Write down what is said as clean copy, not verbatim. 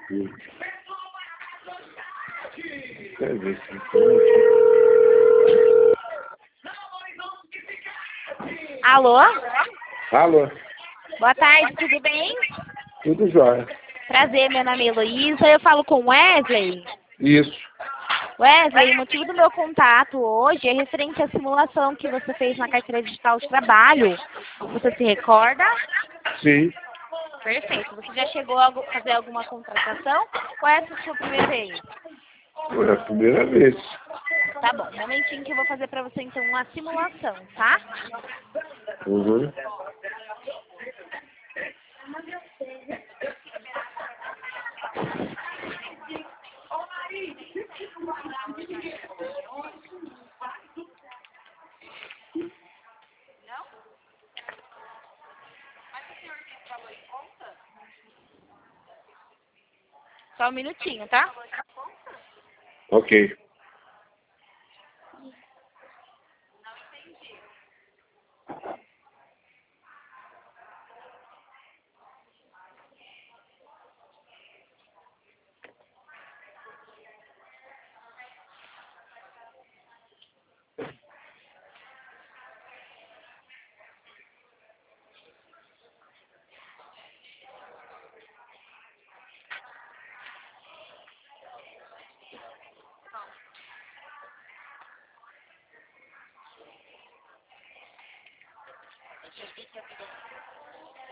Quer ver se Alô? Alô, Boa tarde, tudo bem? tudo jóia. Prazer, meu nome é Heloísa, eu falo com Wesley. Isso, Wesley, o motivo do meu contato hoje é referente à simulação que você fez na carteira digital de trabalho. Você se recorda? sim. Perfeito. Você já chegou a fazer alguma contratação ou essa é a sua primeira vez? Foi a primeira vez. Tá bom, um momentinho que eu vou fazer pra você então uma simulação, tá? Uhum. Só um minutinho, tá? Ok.